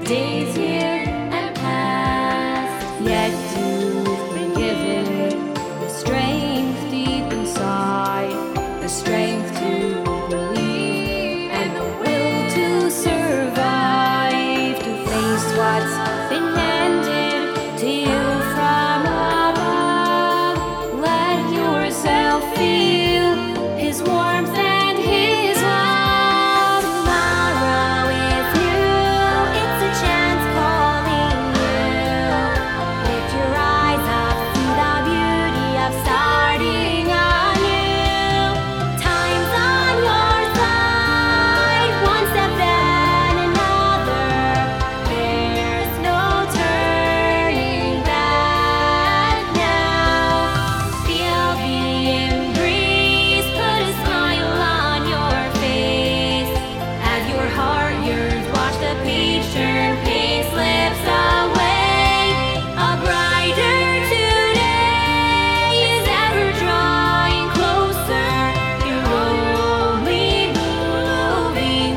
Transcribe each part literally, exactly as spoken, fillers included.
days here and past, yet you've been given the strength deep inside, the strength to believe and the will to survive, to face what's been handed to you from above. Let yourself feel his warmth and his love. Tomorrow is new, it's a chance calling you. Lift your eyes up to the beauty of starting anew. Time's on your side, one step then another. There's no turning back now. Feel the embrace, put a smile on your face. As your heart yearns, watch the page turn, pain slips away. A brighter today is ever drawing closer. You're only moving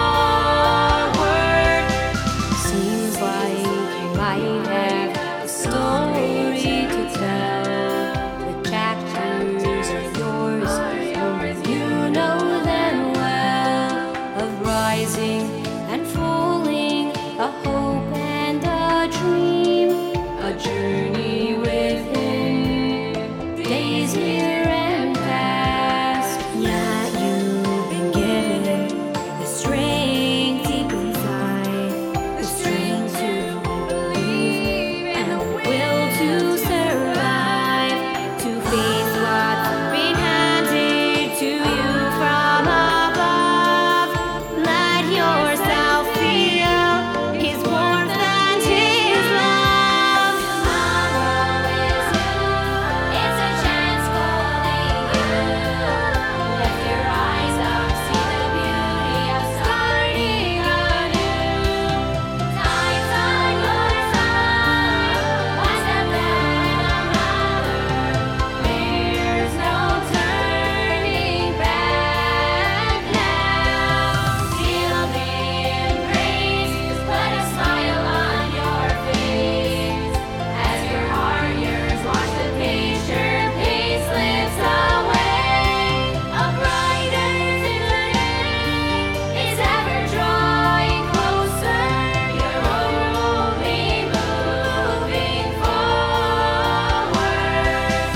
forward. Seems like you might have a story to tell. The chapters are yours, only you know them well. Of rising and falling, a hope and a dream, a journey within days near and past. Yeah, you've been given the strength deep inside, the strength to believe and the will to survive, to face what's been handed to you from above. Let yourself feel his warmth and his love. Tomorrow is new, it's a chance calling you. Lift your eyes up, see the beauty of starting anew. Time's on your side, one step then another. There's no turning back now. Feel the embrace, put a smile on your face. As your heart yearns, watch the page turn, pain slips away. A brighter today is ever drawing closer. You're only moving forward.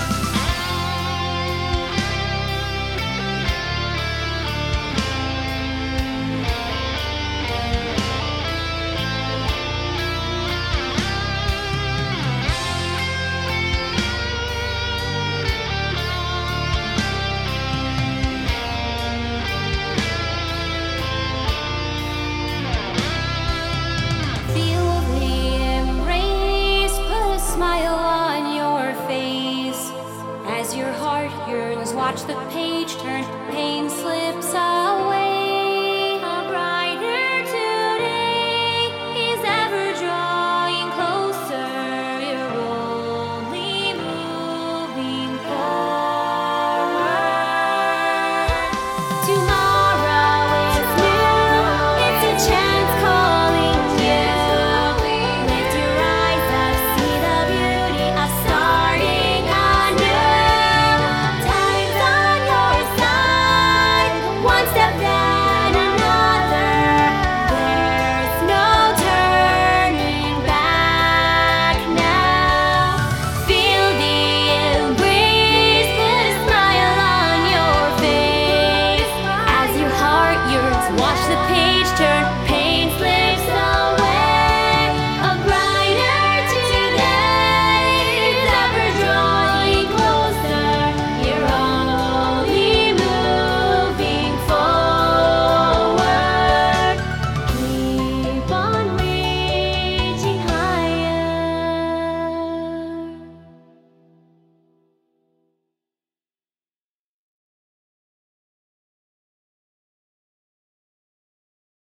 Feel the embrace, put a smile on your face. As your heart yearns, watch the pain